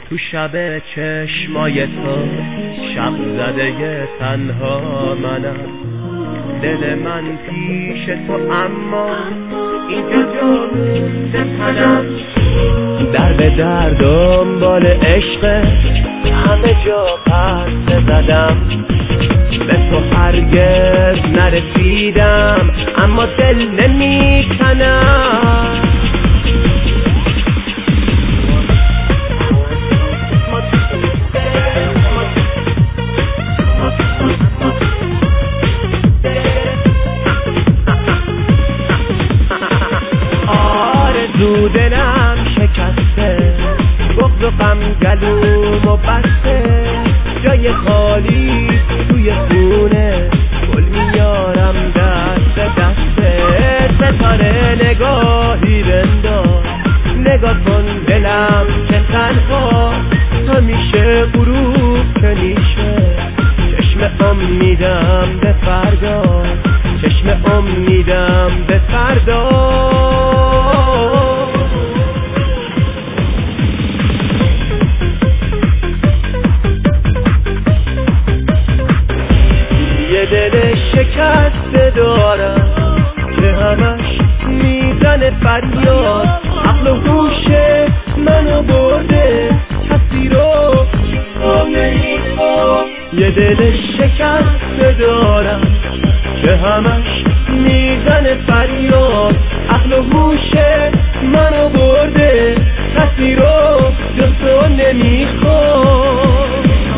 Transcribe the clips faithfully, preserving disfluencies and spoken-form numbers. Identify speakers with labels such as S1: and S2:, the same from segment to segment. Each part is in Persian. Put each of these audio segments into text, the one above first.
S1: تو شب چشمای تو شب زده تنها منم، دل من پیش تو اما اینجا جز تنم، در به در دنبال عشق همه جا پس زدم، به تو هرگز نرسیدم اما دل نمیکنم. آرزو دلم شکسته، بغض و غم گلومو بسته، جای خالی توی خونه گل میارم دست دسته، ستاره نگاهی بنداز، نگاه کن دلم که تنها همیشه غروب که میشه، چشم امیدم به فردا، چشم امیدم به فردا. یه دل شکسته دارم که همش میزنه فریاد، عقل و هوش منو برده کسی رو نمیخوام. یه دل شکسته دارم که همش میزنه فریاد، عقل و هوش منو برده کسی رو جز تو نمیخوام.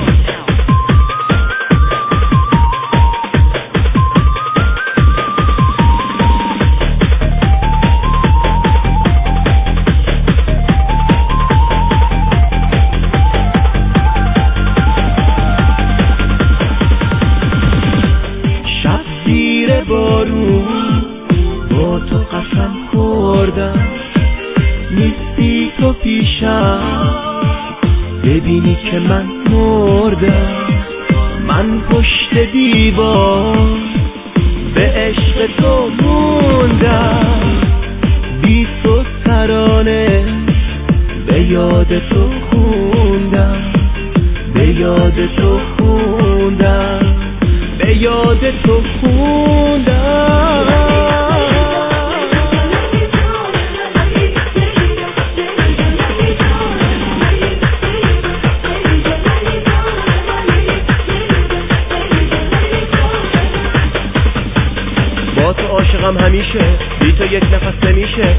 S1: بارون با تو قسم خوردم، نیستی تو پیشم ببینی که من مردم، من پشت دیوار به عشق تو موندم، بی تو ترانه به یاد تو خوندم، به یاد تو خوندم، به یاد تو خوندم. با تو عاشقم همیشه، بی تو یک نفس نمیشه.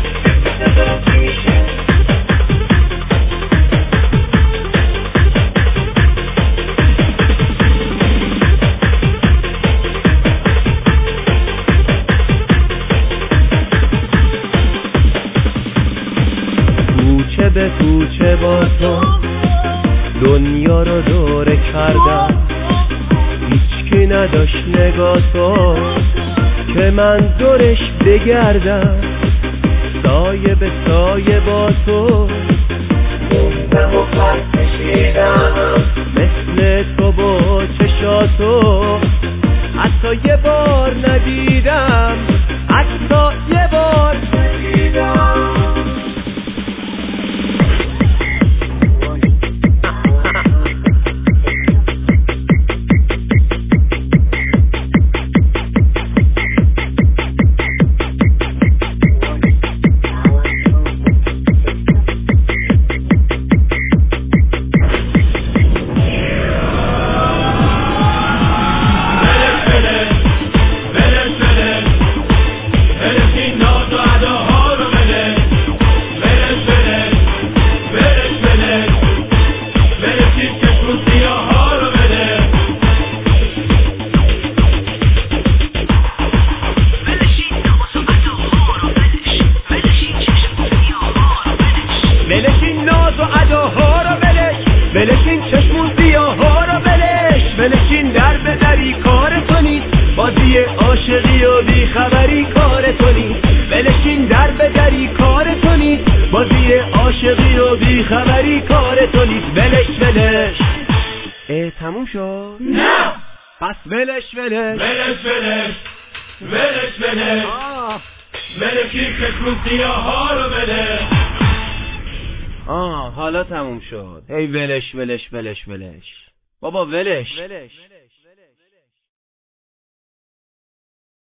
S1: به کوچه با تو دنیا رو دوره کردم، هیچکی نداشت نگاه تو که من دورش بگردم، سایه به سایه با تو موندم و خط کشیدم، مثل تو با چشاتو حتی یه بار ندیدم، حتی یه بار ندیدم. ولشین چشمون سیاها رو ولش، ولشین در به دری کار تو نیست، بازی عاشقی و بیخبری کار تو نیست، ولشین در به دری کار تو نیست، بازی عاشقی و بیخبری کار تو نیست. ولش ولش. اه تموم شد؟
S2: نه
S1: پس ولش ولش
S2: ولش ولش ولش ولش ولشین چشمون سیاها رو ولش.
S1: آه حالا تموم شد. هی ولش ولش ولش ولش بابا ولش.